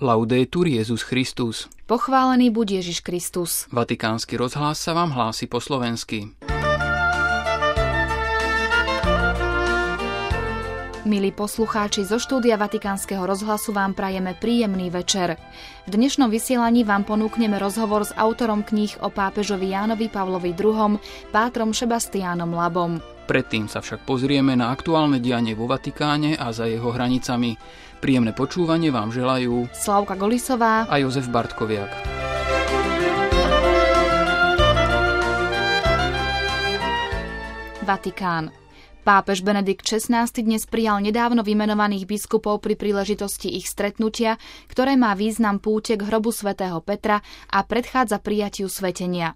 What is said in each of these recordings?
Laudetur Jesus Christus. Pochválený buď Ježiš Kristus. Vatikánsky rozhlas sa vám hlási po slovensky. Milí poslucháči, zo štúdia Vatikánskeho rozhlasu vám prajeme príjemný večer. V dnešnom vysielaní vám ponúkneme rozhovor s autorom kníh o pápežovi Jánovi Pavlovi II, pátrom Šebastiánom Labom. Predtým sa však pozrieme na aktuálne dianie vo Vatikáne a za jeho hranicami. Príjemné počúvanie vám želajú Slavka Golisová a Jozef Bartkoviak. Vatikán. Pápež Benedikt XVI dnes prijal nedávno vymenovaných biskupov pri príležitosti ich stretnutia, ktoré má význam púte k hrobu svätého Petra a predchádza prijatiu svätenia.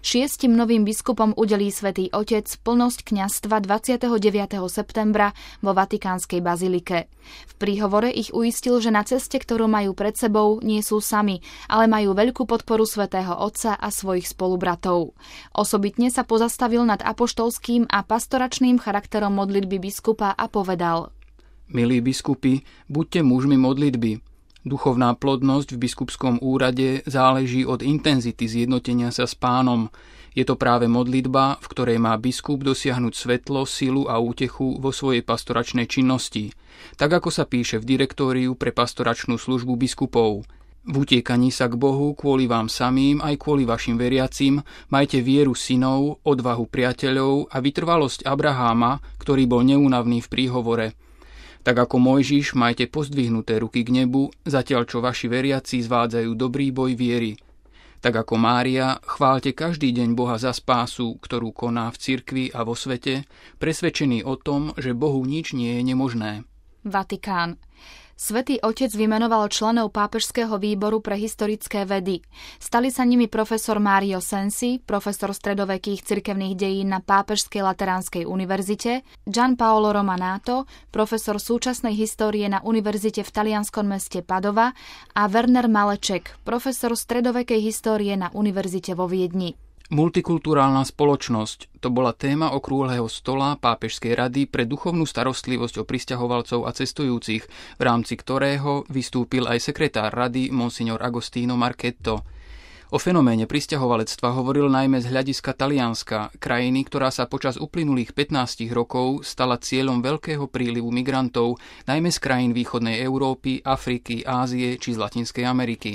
6 novým biskupom udelí Svätý Otec plnosť kňazstva 29. septembra vo Vatikánskej bazilike. V príhovore ich uistil, že na ceste, ktorú majú pred sebou, nie sú sami, ale majú veľkú podporu Svätého Otca a svojich spolubratov. Osobitne sa pozastavil nad apoštolským a pastoračným charakterom modlitby biskupa a povedal: Milí biskupy, buďte mužmi modlitby. Duchovná plodnosť v biskupskom úrade záleží od intenzity zjednotenia sa s Pánom. Je to práve modlitba, v ktorej má biskup dosiahnuť svetlo, silu a útechu vo svojej pastoračnej činnosti. Tak ako sa píše v direktóriu pre pastoračnú službu biskupov. V utiekaní sa k Bohu kvôli vám samým aj kvôli vašim veriacim majte vieru synov, odvahu priateľov a vytrvalosť Abraháma, ktorý bol neúnavný v príhovore. Tak ako Mojžiš, majte pozdvihnuté ruky k nebu, zatiaľ čo vaši veriaci zvádzajú dobrý boj viery. Tak ako Mária, chváľte každý deň Boha za spásu, ktorú koná v cirkvi a vo svete, presvedčený o tom, že Bohu nič nie je nemožné. Vatikán. Svätý Otec vymenoval členov pápežského výboru pre historické vedy. Stali sa nimi profesor Mario Sensi, profesor stredovekých cirkevných dejín na Pápežskej lateránskej univerzite, Gian Paolo Romanato, profesor súčasnej histórie na univerzite v talianskom meste Padova a Werner Maleček, profesor stredovekej histórie na univerzite vo Viedni. Multikulturálna spoločnosť, to bola téma okrúhleho stola Pápežskej rady pre duchovnú starostlivosť o prisťahovalcov a cestujúcich, v rámci ktorého vystúpil aj sekretár rady Monsignor Agostino Marchetto. O fenoméne prisťahovalectva hovoril najmä z hľadiska Talianska, krajiny, ktorá sa počas uplynulých 15 rokov stala cieľom veľkého prílivu migrantov, najmä z krajín východnej Európy, Afriky, Ázie či z Latinskej Ameriky.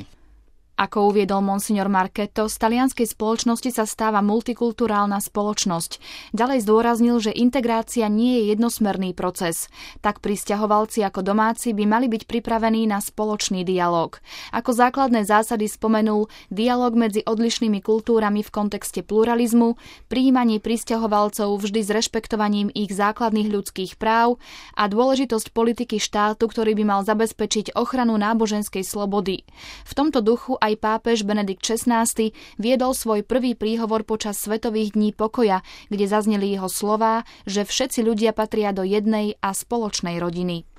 Ako uviedol monsignor Marchetto, z talianskej spoločnosti sa stáva multikulturálna spoločnosť. Ďalej zdôraznil, že integrácia nie je jednosmerný proces. Tak prisťahovalci ako domáci by mali byť pripravení na spoločný dialóg. Ako základné zásady spomenul dialóg medzi odlišnými kultúrami v kontexte pluralizmu, prijímanie prisťahovalcov vždy s rešpektovaním ich základných ľudských práv a dôležitosť politiky štátu, ktorý by mal zabezpečiť ochranu náboženskej slobody. V tomto duchu aj pápež Benedikt XVI viedol svoj prvý príhovor počas Svetových dní pokoja, kde zazneli jeho slová, že všetci ľudia patria do jednej a spoločnej rodiny.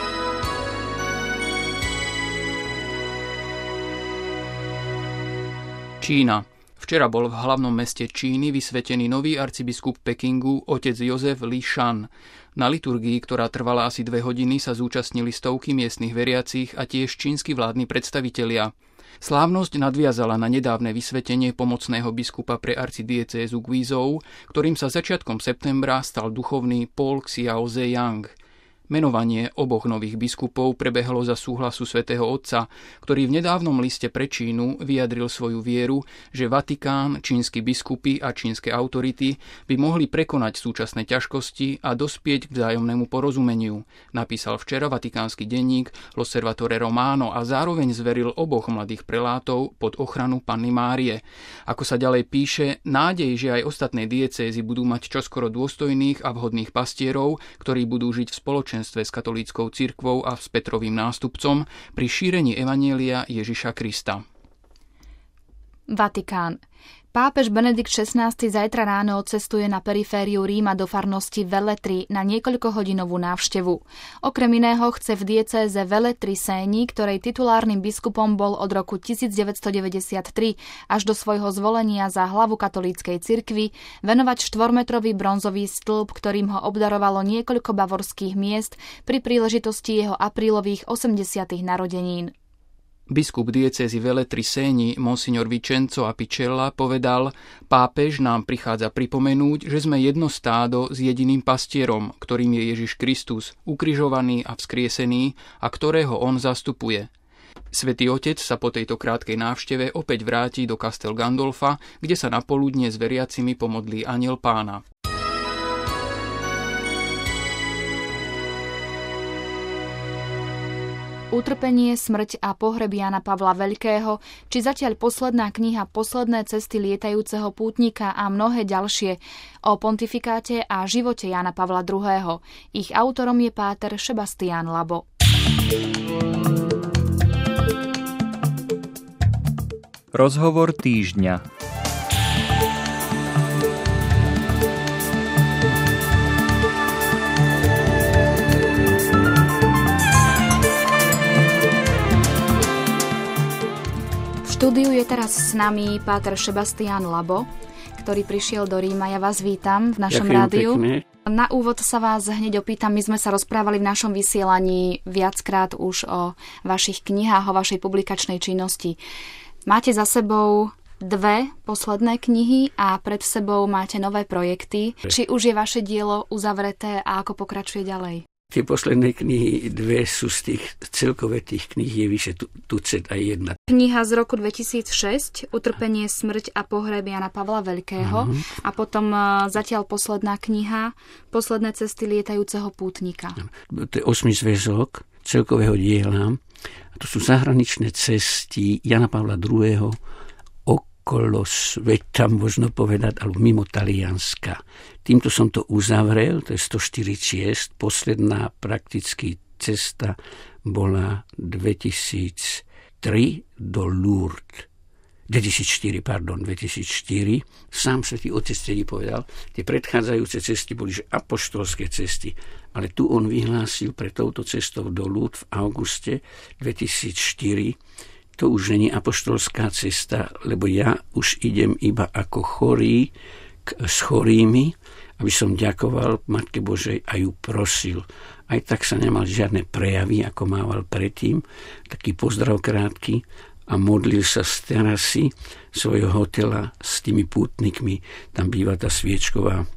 Čína. Včera bol v hlavnom meste Číny vysvetený nový arcibiskup Pekingu, otec Jozef Li Shan. Na liturgii, ktorá trvala asi 2 hodiny, sa zúčastnili stovky miestnych veriacich a tiež čínsky vládni predstavitelia. Slávnosť nadviazala na nedávne vysvetenie pomocného biskupa pre arcidiecézu Guizhou, ktorým sa začiatkom septembra stal duchovný Paul Xiao Zeyang. Menovanie oboch nových biskupov prebehlo za súhlasu svätého Otca, ktorý v nedávnom liste pre Čínu vyjadril svoju vieru, že Vatikán, čínsky biskupy a čínske autority by mohli prekonať súčasné ťažkosti a dospieť k vzájomnému porozumeniu, napísal včera vatikánsky denník L'Osservatore Romano a zároveň zveril oboch mladých prelátov pod ochranu Panny Márie. Ako sa ďalej píše, nádej, že aj ostatné diecézy budú mať čoskoro dôstojných a vhodných pastierov, ktorí budú žiť v spoločenstve s katolíckou cirkvou a s Petrovým nástupcom pri šírení evanjelia Ježiša Krista. Vatikán. Pápež Benedikt XVI zajtra ráno odcestuje na perifériu Ríma do farnosti Velletri na niekoľkohodinovú návštevu. Okrem iného chce v diecéze Velletri Séni, ktorej titulárnym biskupom bol od roku 1993 až do svojho zvolenia za hlavu katolíckej cirkvi, venovať 4-metrový bronzový stĺp, ktorým ho obdarovalo niekoľko bavorských miest pri príležitosti jeho aprílových 80. narodenín. Biskup diecézy Velletri Segni, monsignor Vincenzo Apicella, povedal: pápež nám prichádza pripomenúť, že sme jedno stádo s jediným pastierom, ktorým je Ježiš Kristus, ukrižovaný a vzkriesený, a ktorého on zastupuje. Svätý Otec sa po tejto krátkej návšteve opäť vráti do Castel Gandolfa, kde sa napoludne s veriacimi pomodlí Anjel Pána. Utrpenie, smrť a pohreb Jána Pavla Veľkého, či zatiaľ posledná kniha Posledné cesty lietajúceho pútnika a mnohé ďalšie o pontifikáte a živote Jána Pavla II. Ich autorom je páter Sebastián Labo. Rozhovor týždňa. V štúdiu je teraz s nami páter Sebastián Labo, ktorý prišiel do Ríma. Ja vás vítam v našom rádiu. Pekne. Na úvod sa vás hneď opýtam, my sme sa rozprávali v našom vysielaní viackrát už o vašich knihách, o vašej publikačnej činnosti. Máte za sebou 2 posledné knihy a pred sebou máte nové projekty. Či už je vaše dielo uzavreté a ako pokračuje ďalej? Tie posledné knihy, 2 sú z tých, celkové tých kníh je vyše tucet aj jedna. Kniha z roku 2006, Utrpenie, smrť a pohreb Jána Pavla Veľkého. A potom zatiaľ posledná kniha, Posledné cesty lietajúceho pútnika. To je 8. zväzok celkového diela. A to sú zahraničné cesty Jána Pavla II. Okolo sveta, možno povedať, alebo mimo Talianska. Týmto som to uzavrel, to je 104 ciest. Posledná prakticky cesta bola 2003 do Lourdes. 2004. Sám Svätý Otec vtedy povedal, tie predchádzajúce cesty boli že apoštolské cesty, ale tu on vyhlásil pre touto cestou do Lourdes v auguste 2004. To už nie je apoštolská cesta, lebo ja už idem iba ako chorý s chorými, aby som ďakoval Matke Božej a ju prosil. Aj tak sa nemal žiadne prejavy, ako mával predtým. Taký pozdrav krátky a modlil sa z terasy svojho hotela s tými pútnikmi. Tam býva tá sviečková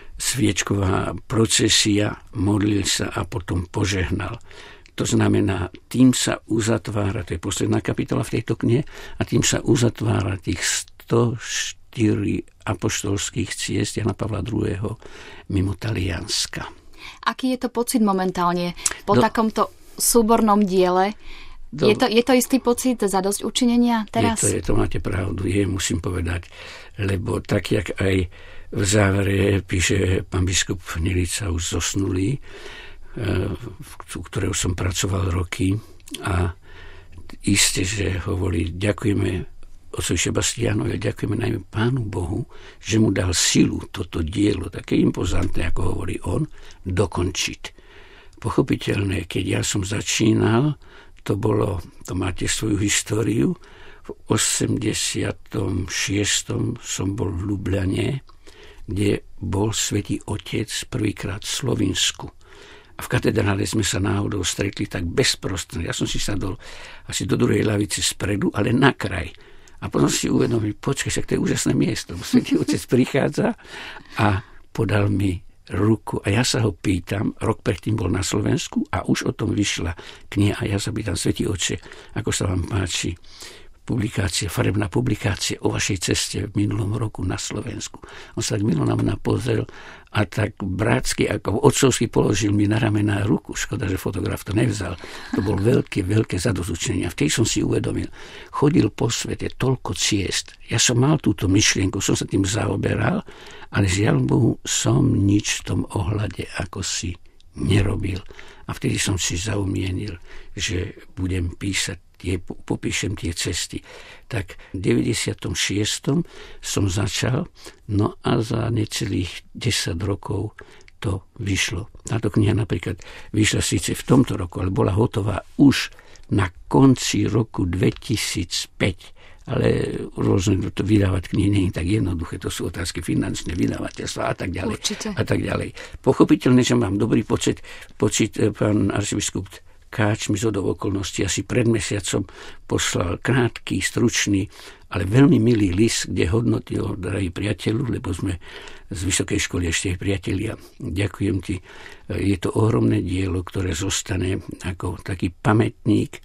procesia. Modlil sa a potom požehnal. To znamená, tým sa uzatvára, to je posledná kapitola v tejto knihe, a tým sa uzatvára tých 104 apoštolských ciest Jana Pavla II. Mimo Talianska. Aký je to pocit momentálne po takomto súbornom diele? Je to istý pocit zadosť učinenia teraz? Je to máte pravdu, musím povedať, lebo tak, jak aj v závere píše pán biskup Hnilica, už zosnulý, u ktorého som pracoval roky, a isté, že hovorí, ďakujeme otcovi Sebastiánovi a ďakujeme najmä Pánu Bohu, že mu dal silu toto dielo, také impozantné, ako hovorí on, dokončiť. Pochopiteľné, keď ja som začínal, to máte svoju históriu, v 86. som bol v Ljubljane, kde bol Svätý Otec prvýkrát v Slovinsku. A v katedrále sme sa náhodou stretli tak bezprostredne. Ja som si sadol asi do druhej lavice spredu, ale na kraj. A potom si uvedomil, počkaj, však to je úžasné miesto. Svätý Otec prichádza a podal mi ruku. A ja sa ho pýtam, rok predtým bol na Slovensku a už o tom vyšla kniha. A ja sa pýtam, Svätý Otče, ako sa vám páči farebná publikácia o vašej ceste v minulom roku na Slovensku. On sa tak milo na mňa pozrel a tak brátsky, ako otcovsky položil mi na ramená ruku. Škoda, že fotograf to nevzal. To bol veľké zadozučenie. A vtedy som si uvedomil, chodil po svete toľko ciest. Ja som mal túto myšlienku, som sa tým zaoberal, ale žiaľ Bohu som nič v tom ohľade ako si nerobil. A vtedy som si zaumienil, že budem popíšem tie cesty. Tak v 96. som začal, no a za necelých 10 rokov to vyšlo. Táto kniha napríklad vyšla síce v tomto roku, ale bola hotová už na konci roku 2005. Ale rôzne to vydávať knihy nie je tak jednoduché, to sú otázky finančné, vydavateľstva a tak ďalej. Určite. A tak ďalej. Pochopiteľne, že mám dobrý počet pán arcibiskup Káč mi zhodou okolností asi pred mesiacom poslal krátky, stručný, ale veľmi milý list, kde hodnotil, drahý priateľu, lebo sme z vysokej školy ešte priatelia. Ďakujem ti. Je to ohromné dielo, ktoré zostane ako taký pamätník.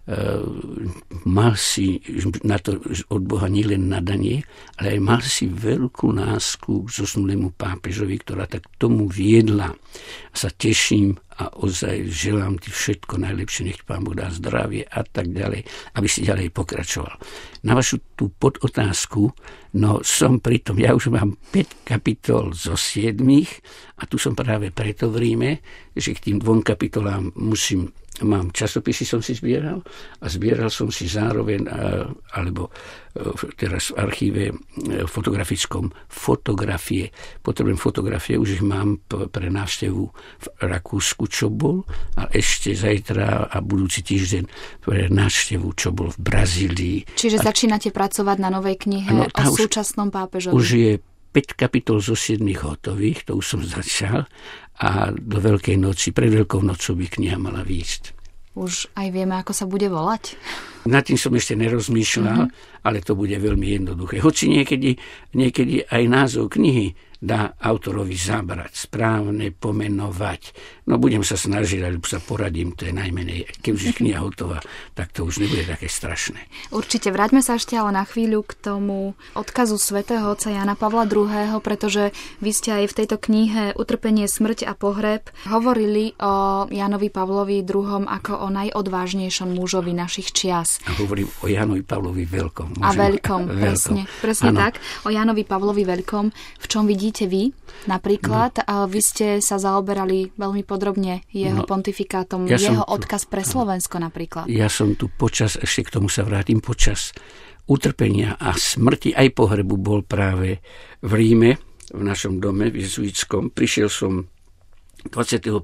Mal si na to od Boha nielen nadanie, ale aj mal si veľkú lásku k zosnulému pápežovi, ktorá tak tomu viedla. Sa teším a ozaj želám ti všetko najlepšie, nech Pán Boh dá zdravie a tak ďalej, aby si ďalej pokračoval. Na vašu tú podotázku, no som pritom, ja už mám 5 kapitol zo 7 a tu som práve preto v Ríme, že k tým 2 kapitolám mám časopisy, som si zbieral a zbieral som si zároveň, alebo teraz v archíve fotografickom, fotografie. Potrebujem fotografie, už ich mám pre návštevu v Rakúsku, čo bol, a ešte zajtra a budúci týždeň pre návštevu, čo bol v Brazílii. Čiže začínate pracovať na novej knihe o súčasnom pápežovi. Už je 5 kapitol zo 7 hotových, to už som začal, a do Veľkej noci, pred Veľkou nocou by kniha mala výjsť. Už aj vieme, ako sa bude volať? Nad tým som ešte nerozmýšľal, ale to bude veľmi jednoduché. Hoci niekedy aj názov knihy dá autorovi zabrať, správne pomenovať. No budem sa snažiť, alebo sa poradím, to je najmenej. Keď už je kniha hotová, tak to už nebude také strašné. Určite, vráťme sa ešte ale na chvíľu k tomu odkazu svätého otca Jana Pavla II., pretože vy ste aj v tejto knihe Utrpenie, smrť a pohreb hovorili o Jánovi Pavlovi II. Ako o najodvážnejšom mužovi našich čias. A hovorím o Jánovi Pavlovi Veľkom. A Veľkom, presne tak. O Jánovi Pavlovi Veľkom. V čom vidíte vy napríklad? Vy ste sa zaoberali veľmi podrobne jeho pontifikátom, jeho odkaz pre Slovensko napríklad. Ja som tu ešte k tomu sa vrátim, počas utrpenia a smrti aj pohrebu bol práve v Ríme, v našom dome v jezuitskom. Prišiel som 25.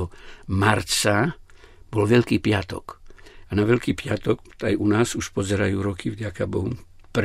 marca, bol Veľký piatok. A na Veľký piatok, aj u nás už pozerajú roky, vďaka Bohu,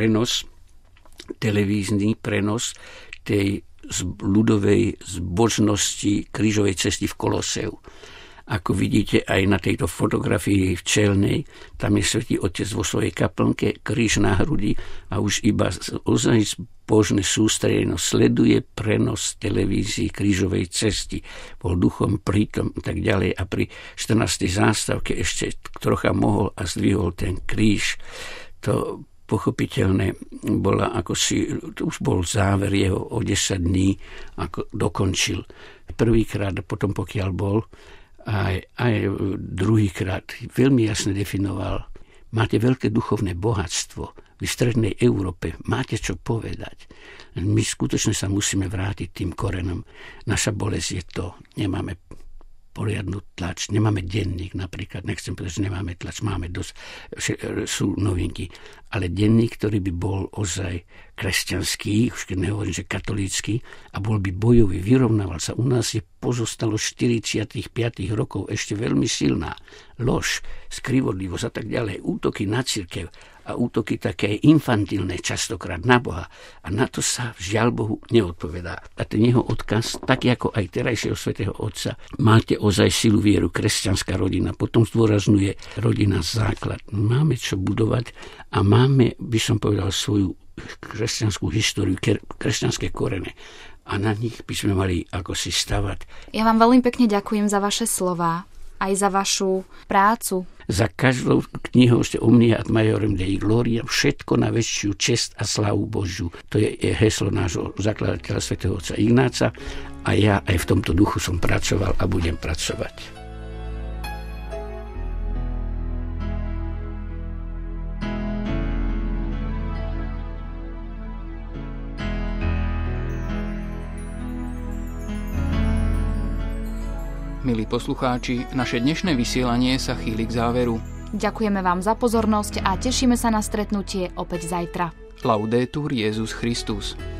televízny prenos tej ľudovej zbožnosti krížovej cesty v Koloseu. Ako vidíte aj na tejto fotografii v čelnej, tam je Svätý Otec vo svojej kaplnke, kríž na hrudi a už iba ozaj zbožné sústredenie sleduje prenos televízii krížovej cesty. Bol duchom prítom a tak ďalej a pri 14. zástavke ešte trocha mohol a zdvihol ten kríž. To pochopiteľné bola, to už bol záver jeho o 10 dní, ako dokončil. Prvýkrát, potom pokiaľ bol, aj druhýkrát veľmi jasne definoval, máte veľké duchovné bohatstvo, v strednej Európe máte čo povedať. My skutočne sa musíme vrátiť tým korenom. Naša bolesť je to, nemáme poriadnu tlač, nemáme denník napríklad, nechcem povedať, že nemáme tlač, máme dosť, sú novinky, ale denník, ktorý by bol ozaj kresťanský, už keď nehovorím, že katolícky, a bol by bojový, vyrovnával sa. U nás je pozostalo 45. rokov ešte veľmi silná lož, skrivodlivosť a tak ďalej, útoky na cirkev a útoky také infantilné častokrát na Boha. A na to sa žiaľ Bohu neodpovedá. A ten jeho odkaz, tak ako aj terajšieho svätého Otca, máte ozaj silu vieru, kresťanská rodina, potom zdôrazňuje rodina základ. Máme čo budovať a máme, by som povedal, svoju kresťanskú históriu, kresťanské korene. A na nich by sme mali ako si stavať. Ja vám veľmi pekne ďakujem za vaše slová, aj za vašu prácu. Za každou knihou ste Omnia ad Maiorem Dei Gloria, všetko na väčšiu česť a slávu Božiu. To je heslo nášho zakladateľa svätého otca Ignáca a ja aj v tomto duchu som pracoval a budem pracovať. Milí poslucháči, naše dnešné vysielanie sa chýli k záveru. Ďakujeme vám za pozornosť a tešíme sa na stretnutie opäť zajtra. Laudetur Jesus Christus.